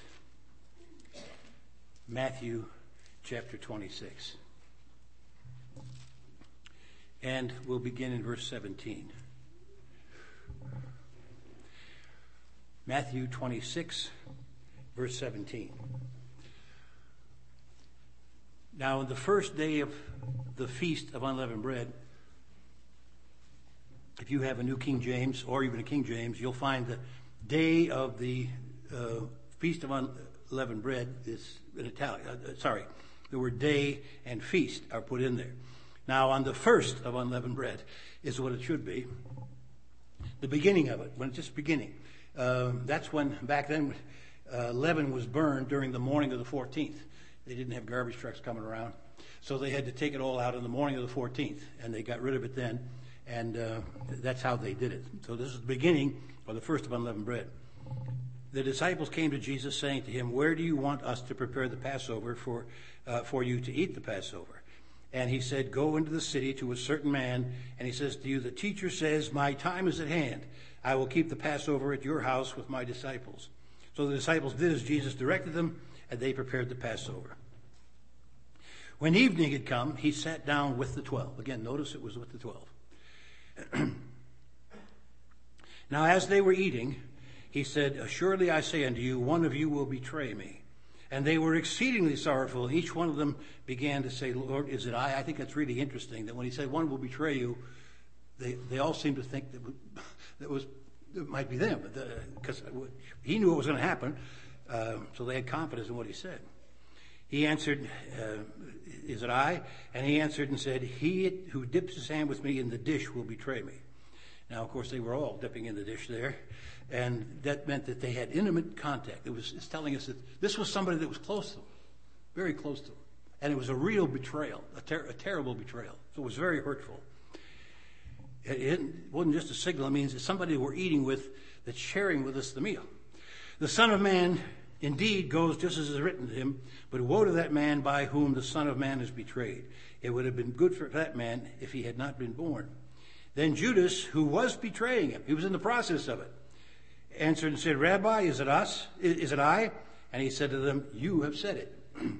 Matthew chapter twenty-six. And we'll begin in verse seventeen. Matthew twenty-six, verse seventeen. Now, on the first day of the Feast of Unleavened Bread, if you have a New King James or even a King James, you'll find the day of the uh, Feast of Unleavened Bread is in italic. Uh, sorry, the word day and feast are put in there. Now, on the first of unleavened bread is what it should be. The beginning of it, when it's just beginning. Uh, that's when, back then, uh, leaven was burned during the morning of the fourteenth. They didn't have garbage trucks coming around. So they had to take it all out in the morning of the fourteenth. And they got rid of it then. And uh, that's how they did it. So this is the beginning of the first of unleavened bread. The disciples came to Jesus saying to him, where do you want us to prepare the Passover for, uh, for you to eat the Passover? And he said, go into the city to a certain man. And he says to you, the teacher says, my time is at hand. I will keep the Passover at your house with my disciples. So the disciples did as Jesus directed them, and they prepared the Passover. When evening had come, he sat down with the twelve. Again, notice it was with the twelve. Now, as they were eating, he said, assuredly I say unto you, one of you will betray me. And they were exceedingly sorrowful. Each one of them began to say, Lord, is it I? I think that's really interesting that when he said one will betray you, they, they all seemed to think that that was it might be them, because he knew what was going to happen. Uh, so they had confidence in what he said. He answered, uh, is it I? And he answered and said, he who dips his hand with me in the dish will betray me. Now, of course, they were all dipping in the dish there. And that meant that they had intimate contact. It was it's telling us that this was somebody that was close to them, very close to them. And it was a real betrayal, a, ter- a terrible betrayal. So it was very hurtful. It, it wasn't just a signal. It means it's somebody we're eating with that's sharing with us the meal. The Son of Man indeed goes just as is written to him, but woe to that man by whom the Son of Man is betrayed. It would have been good for that man if he had not been born. Then Judas, who was betraying him, he was in the process of it, answered and said, Rabbi, is it us? Is it I? And he said to them, you have said it.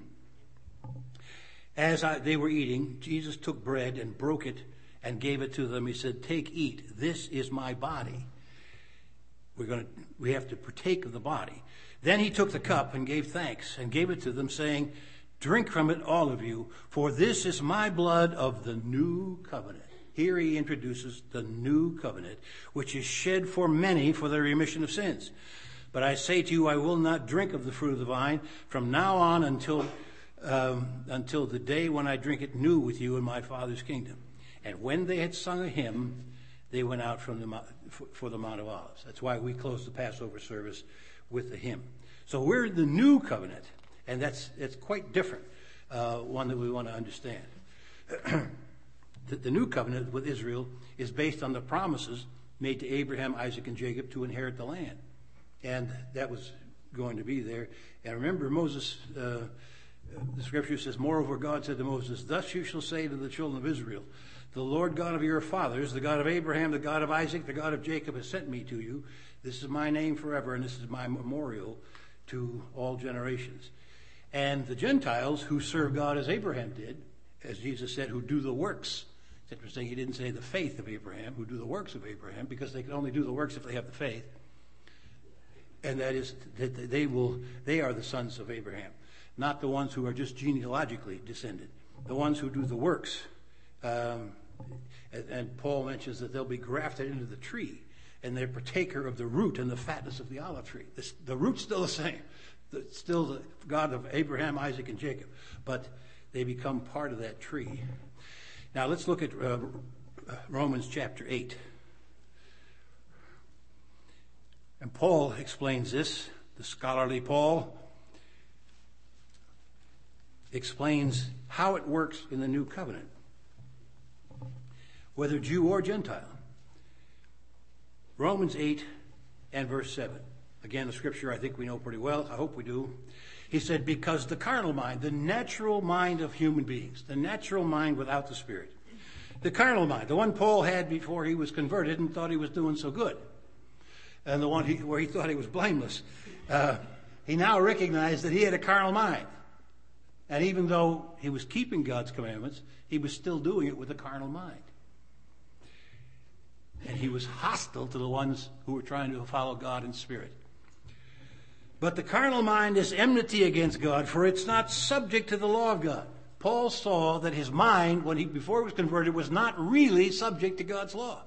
As I, they were eating, Jesus took bread and broke it and gave it to them. He said, take, eat. This is my body. We're going to, we have to partake of the body. Then he took the cup and gave thanks and gave it to them, saying, drink from it, all of you, for this is my blood of the new covenant. Here he introduces the new covenant, which is shed for many for the remission of sins. But I say to you, I will not drink of the fruit of the vine from now on until um, until the day when I drink it new with you in my Father's kingdom. And when they had sung a hymn, they went out from the for the Mount of Olives. That's why we close the Passover service with the hymn. So we're in the new covenant, and that's it's quite different, uh, one that we want to understand. the, the new covenant with Israel is based on the promises made to Abraham, Isaac, and Jacob to inherit the land. And that was going to be there. And remember, Moses, uh, the scripture says, moreover, God said to Moses, thus you shall say to the children of Israel, the Lord God of your fathers, the God of Abraham, the God of Isaac, the God of Jacob has sent me to you. This is my name forever, and this is my memorial to all generations. And the Gentiles who serve God as Abraham did, as Jesus said, who do the works. It's interesting, he didn't say the faith of Abraham, who do the works of Abraham, because they can only do the works if they have the faith. And that is that they will, they are the sons of Abraham, not the ones who are just genealogically descended, the ones who do the works. Um, and, and Paul mentions that they'll be grafted into the tree, and they're partaker of the root and the fatness of the olive tree. The, the root's still the same, the, still the God of Abraham, Isaac, and Jacob, but they become part of that tree. Now let's look at uh, Romans chapter eight. And Paul explains this, the scholarly Paul explains how it works in the new covenant, whether Jew or Gentile. Romans eight and verse seven. Again, the scripture I think we know pretty well. I hope we do. He said, because the carnal mind, the natural mind of human beings, the natural mind without the Spirit, the carnal mind, the one Paul had before he was converted and thought he was doing so good, and the one he, where he thought he was blameless, uh, he now recognized that he had a carnal mind. And even though he was keeping God's commandments, he was still doing it with a carnal mind. And he was hostile to the ones who were trying to follow God in spirit. But the carnal mind is enmity against God, for it's not subject to the law of God. Paul saw that his mind, when he before he was converted, was not really subject to God's law.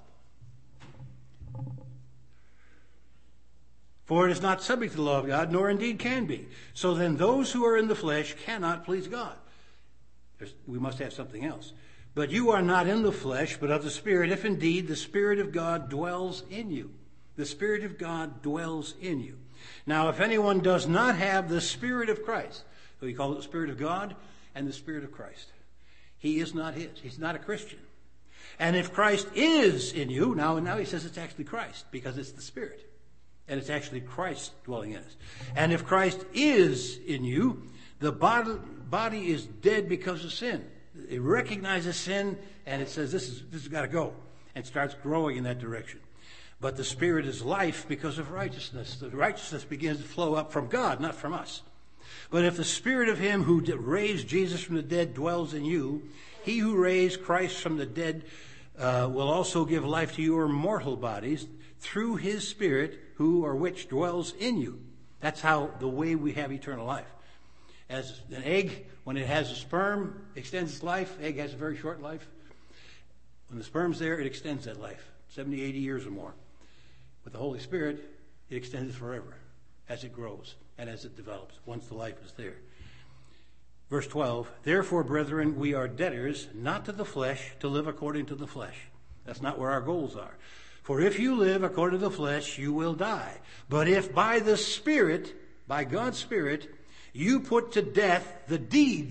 For it is not subject to the law of God, nor indeed can be. So then those who are in the flesh cannot please God. There's, we must have something else. But you are not in the flesh, but of the Spirit, if indeed the Spirit of God dwells in you. The Spirit of God dwells in you. Now, if anyone does not have the Spirit of Christ, so we call it the Spirit of God and the Spirit of Christ, he is not his. He's not a Christian. And if Christ is in you, now, now he says it's actually Christ, because it's the Spirit. And it's actually Christ dwelling in us. And if Christ is in you, the body, body is dead because of sin. It recognizes sin, and it says, this is this has got to go, and starts growing in that direction. But the Spirit is life because of righteousness. The righteousness begins to flow up from God, not from us. But if the Spirit of him who raised Jesus from the dead dwells in you, he who raised Christ from the dead uh, will also give life to your mortal bodies through his Spirit, who or which dwells in you. That's how the way we have eternal life. As an egg, when it has a sperm, extends its life. Egg has a very short life. When the sperm's there, it extends that life, seventy, eighty years or more. With the Holy Spirit, it extends it forever as it grows and as it develops, once the life is there. Verse twelve, therefore, brethren, we are debtors, not to the flesh, to live according to the flesh. That's not where our goals are. For if you live according to the flesh, you will die. But if by the Spirit, by God's Spirit, you put to death the deeds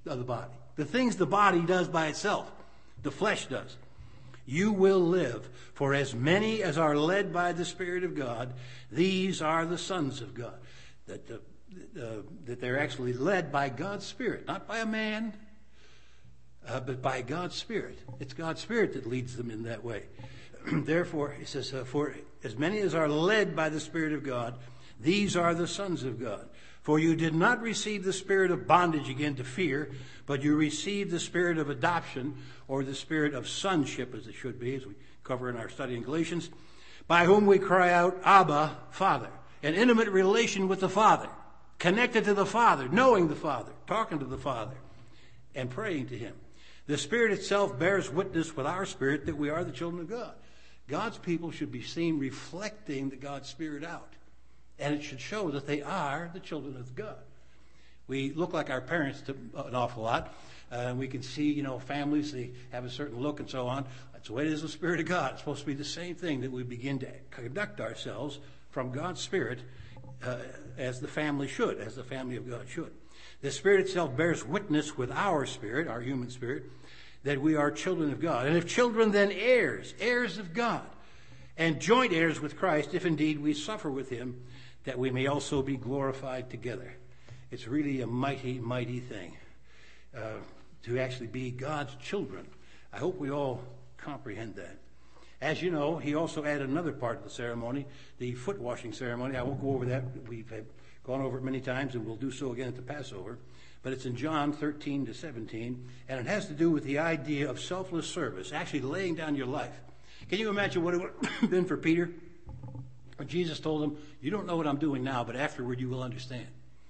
of the body. The things the body does by itself, the flesh does. You will live, for as many as are led by the Spirit of God, these are the sons of God. That, uh, uh, that they're actually led by God's Spirit, not by a man, uh, but by God's Spirit. It's God's Spirit that leads them in that way. Therefore, he says, uh, for as many as are led by the Spirit of God, these are the sons of God. For you did not receive the spirit of bondage again to fear, but you received the spirit of adoption, or the spirit of sonship, as it should be, as we cover in our study in Galatians, by whom we cry out, Abba, Father. An intimate relation with the Father, connected to the Father, knowing the Father, talking to the Father, and praying to him. The Spirit itself bears witness with our spirit that we are the children of God. God's people should be seen reflecting the God's Spirit out. And it should show that they are the children of God. We look like our parents to an awful lot. Uh, we can see, you know, families, they have a certain look and so on. That's the way it is with the Spirit of God. It's supposed to be the same thing, that we begin to conduct ourselves from God's Spirit uh, as the family should, as the family of God should. The Spirit itself bears witness with our spirit, our human spirit, that we are children of God. And if children, then heirs, heirs of God, and joint heirs with Christ, if indeed we suffer with him, that we may also be glorified together. It's really a mighty, mighty thing uh, to actually be God's children. I hope we all comprehend that. As you know, he also added another part of the ceremony, the foot washing ceremony. I won't go over that. We've gone over it many times, and we'll do so again at the Passover. But it's in John thirteen to seventeen, and it has to do with the idea of selfless service, actually laying down your life. Can you imagine what it would have been for Peter? When Jesus told him, you don't know what I'm doing now, but afterward you will understand.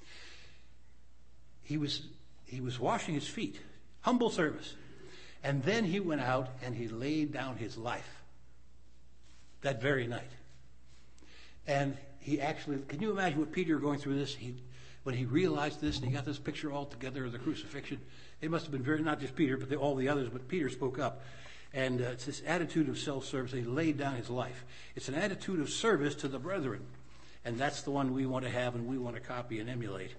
He was, he was washing his feet, humble service. And then he went out and he laid down his life that very night. And he actually, can you imagine what Peter going through this? He, when he realized this and he got this picture all together of the crucifixion, it must have been very, not just Peter, but the, all the others, but Peter spoke up. And uh, it's this attitude of self-service. He laid down his life. It's an attitude of service to the brethren. And that's the one we want to have and we want to copy and emulate.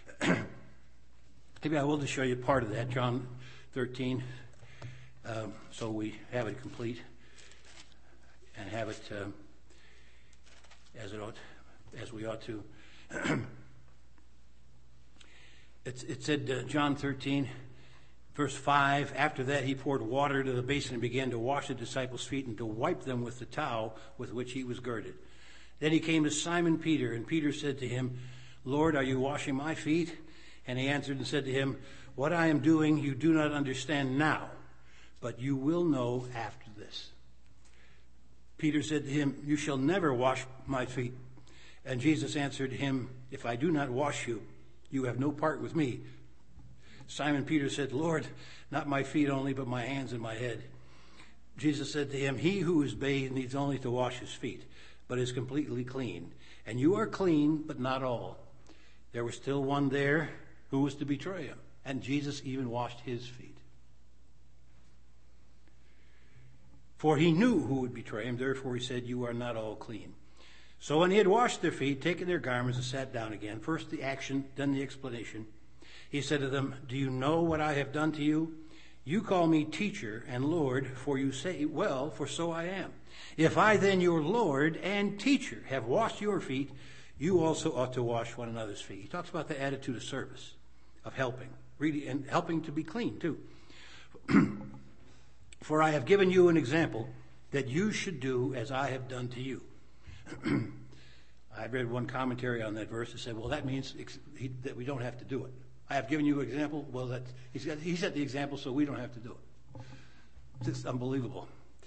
Maybe I will just show you part of that, John thirteen, um, so we have it complete and have it um, as it ought, as we ought to. it's, it said, uh, John thirteen, verse five, after that he poured water to the basin and began to wash the disciples' feet and to wipe them with the towel with which he was girded. Then he came to Simon Peter, and Peter said to him, Lord, are you washing my feet? And he answered and said to him, what I am doing you do not understand now, but you will know after this. Peter said to him, you shall never wash my feet. And Jesus answered him, if I do not wash you, you have no part with me. Simon Peter said, Lord, not my feet only, but my hands and my head. Jesus said to him, he who is bathed needs only to wash his feet, but is completely clean. And you are clean, but not all. There was still one there who was to betray him, and Jesus even washed his feet. For he knew who would betray him, therefore he said, you are not all clean. So when he had washed their feet, taken their garments, and sat down again, first the action, then the explanation, he said to them, do you know what I have done to you? You call me teacher and Lord, for you say, well, for so I am. If I then, your Lord and teacher, have washed your feet, you also ought to wash one another's feet. He talks about the attitude of service, of helping, really, and helping to be clean too. For I have given you an example that you should do as I have done to you. I read one commentary on that verse that said, well, that means ex- he, that we don't have to do it. I have given you an example. Well, that he's got, he set the example, so we don't have to do it. It's just unbelievable.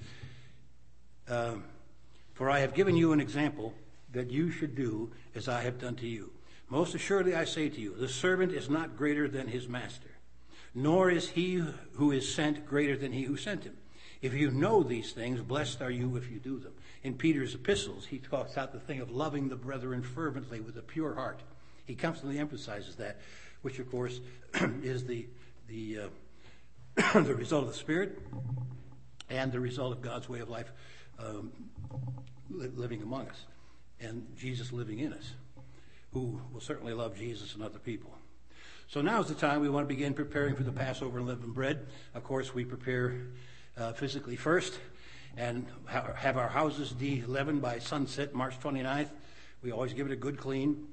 Um, For I have given you an example that you should do as I have done to you. Most assuredly I say to you, the servant is not greater than his master, nor is he who is sent greater than he who sent him. If you know these things, blessed are you if you do them. In Peter's epistles, he talks out the thing of loving the brethren fervently with a pure heart. He constantly emphasizes that, which of course is the the uh, the result of the Spirit and the result of God's way of life um, li- living among us, and Jesus living in us, who will certainly love Jesus and other people. So now's the time we want to begin preparing for the Passover unleavened bread. Of course, we prepare uh, physically first and ha- have our houses de-leavened by sunset, March twenty-ninth. We always give it a good clean.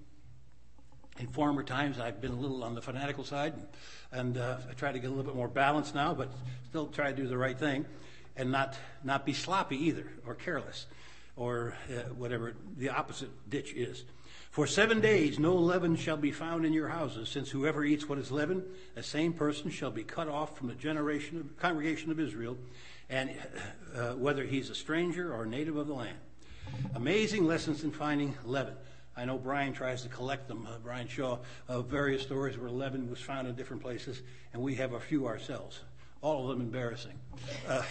In former times, I've been a little on the fanatical side, and uh, I try to get a little bit more balance now, but still try to do the right thing and not, not be sloppy either, or careless, or uh, whatever the opposite ditch is. For seven days no leaven shall be found in your houses, since whoever eats what is leavened, the same person shall be cut off from the generation of, congregation of Israel, and uh, whether he's a stranger or native of the land. Amazing lessons in finding leaven. I know Brian tries to collect them, uh, Brian Shaw, of various stories where leaven was found in different places, and we have a few ourselves. All of them embarrassing. Uh,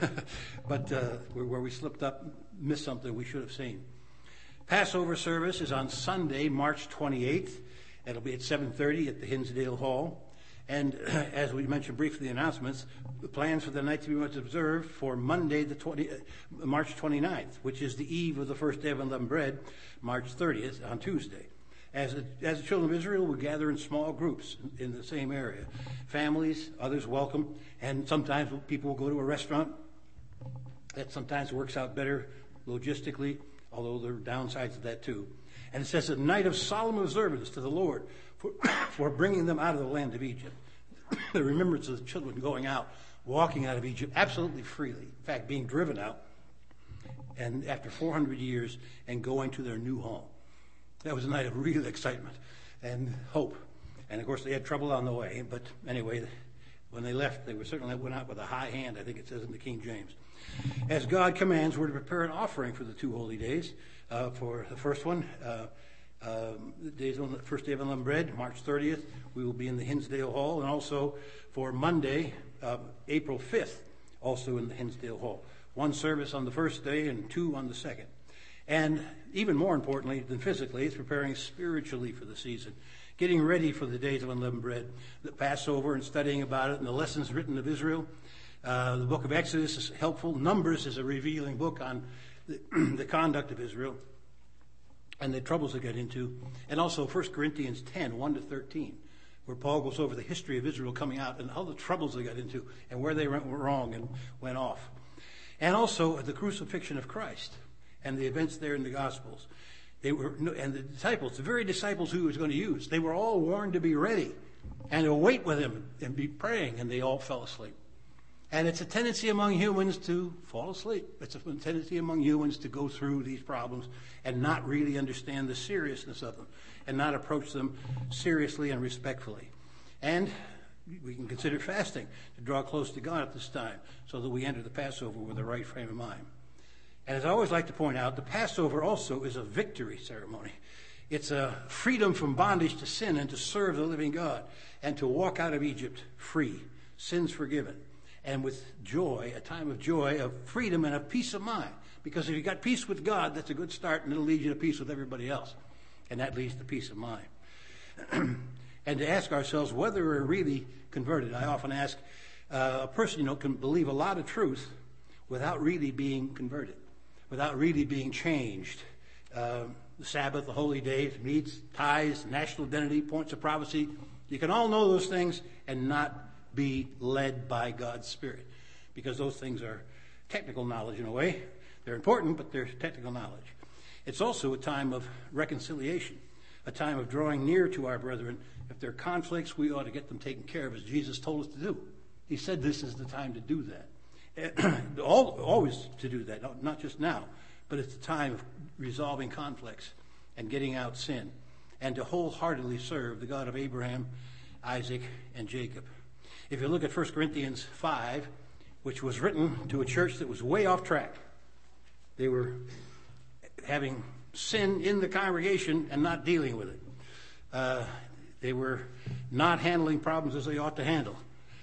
but uh, where we slipped up, missed something we should have seen. Passover service is on Sunday, March twenty-eighth. It'll be at seven thirty at the Hinsdale Hall. And uh, as we mentioned briefly in the announcements, the plans for the night to be much observed for Monday, the twenty, uh, March twenty-ninth, which is the eve of the first day of unleavened bread, March thirtieth, on Tuesday. As, a, as the children of Israel, we gather in small groups in, in the same area. Families, others welcome, and sometimes people will go to a restaurant. That sometimes works out better logistically, although there are downsides to that too. And it says a night of solemn observance to the Lord for, for bringing them out of the land of Egypt. The remembrance of the children going out, walking out of Egypt absolutely freely. In fact, being driven out, and after four hundred years, and going to their new home. That was a night of real excitement and hope. And of course, they had trouble on the way. But anyway, when they left, they were certainly went out with a high hand, I think it says in the King James. As God commands, we're to prepare an offering for the two holy days. Uh, for the first one, uh, uh, the days on the first day of unleavened bread, March thirtieth, we will be in the Hinsdale Hall. And also for Monday, uh, April fifth, also in the Hinsdale Hall. One service on the first day and two on the second. And even more importantly than physically, it's preparing spiritually for the season. Getting ready for the days of unleavened bread, the Passover and studying about it and the lessons written of Israel. Uh, the book of Exodus is helpful. Numbers is a revealing book on the, the conduct of Israel and the troubles they got into. And also First Corinthians ten, one to thirteen, where Paul goes over the history of Israel coming out and all the troubles they got into and where they went wrong and went off. And also the crucifixion of Christ and the events there in the Gospels. They were, and the disciples, the very disciples who he was going to use, they were all warned to be ready and to wait with him and be praying, and they all fell asleep. And it's a tendency among humans to fall asleep. It's a tendency among humans to go through these problems and not really understand the seriousness of them and not approach them seriously and respectfully. And we can consider fasting to draw close to God at this time so that we enter the Passover with the right frame of mind. And as I always like to point out, the Passover also is a victory ceremony. It's a freedom from bondage to sin and to serve the living God and to walk out of Egypt free, sins forgiven, and with joy, a time of joy, of freedom, and of peace of mind. Because if you've got peace with God, that's a good start, and it'll lead you to peace with everybody else. And that leads to peace of mind. And to ask ourselves whether we're really converted. I often ask, uh, a person, you know, can believe a lot of truth without really being converted, without really being changed. Uh, the Sabbath, the holy days, meats, tithes, national identity, points of prophecy. You can all know those things and not be led by God's Spirit, because those things are technical knowledge in a way. They're important, but they're technical knowledge. It's also a time of reconciliation, a time of drawing near to our brethren. If there are conflicts, we ought to get them taken care of, as Jesus told us to do. He said this is the time to do that. Always to do that, not just now, but it's the time of resolving conflicts and getting out sin, and to wholeheartedly serve the God of Abraham, Isaac, and Jacob. If you look at First Corinthians five, which was written to a church that was way off track. They were having sin in the congregation and not dealing with it. Uh, they were not handling problems as they ought to handle.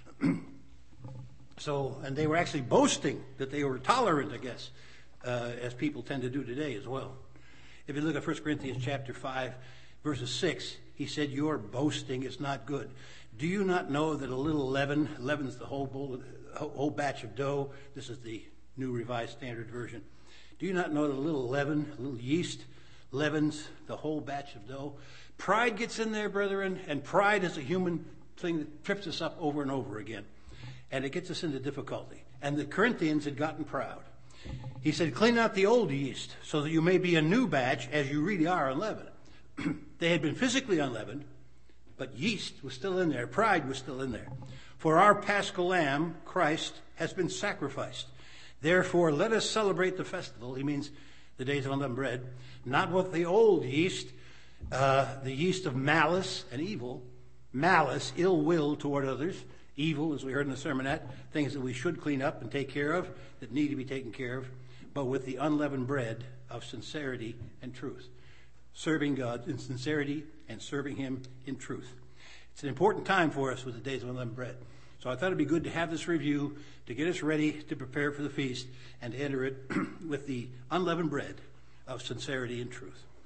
So, and they were actually boasting that they were tolerant, I guess, uh, as people tend to do today as well. If you look at First Corinthians chapter five, verses six, he said, your boasting is not good. Do you not know that a little leaven, leaven's the whole bowl, whole batch of dough? This is the New Revised Standard Version. Do you not know that a little leaven, a little yeast, leavens the whole batch of dough. Pride gets in there, brethren, and pride is a human thing that trips us up over and over again. And it gets us into difficulty. And the Corinthians had gotten proud. He said, clean out the old yeast so that you may be a new batch as you really are unleavened. They had been physically unleavened, but yeast was still in there. Pride was still in there. For our Paschal Lamb, Christ, has been sacrificed. Therefore, let us celebrate the festival. He means the days of unleavened bread. Not with the old yeast, uh, the yeast of malice and evil. Malice, ill will toward others. Evil, as we heard in the sermonette, things that we should clean up and take care of, that need to be taken care of. But with the unleavened bread of sincerity and truth. Serving God in sincerity and serving him in truth. It's an important time for us with the days of unleavened bread. So I thought it'd be good to have this review to get us ready to prepare for the feast and to enter it with the unleavened bread of sincerity and truth.